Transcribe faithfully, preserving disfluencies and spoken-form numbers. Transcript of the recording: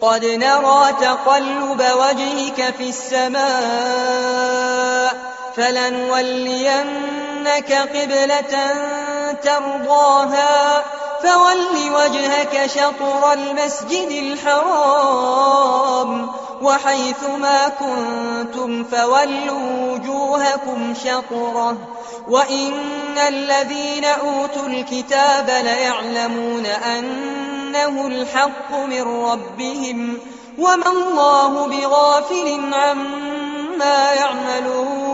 قد نرى تقلب وجهك في السماء فلنولينك قبلة ترضاها فول وجهك شطر المسجد الحرام وحيث ما كنتم فولوا وجوهكم شطره وإن الذين أوتوا الكتاب ليعلمون أنه الحق من ربهم وما الله بغافل عما يعملون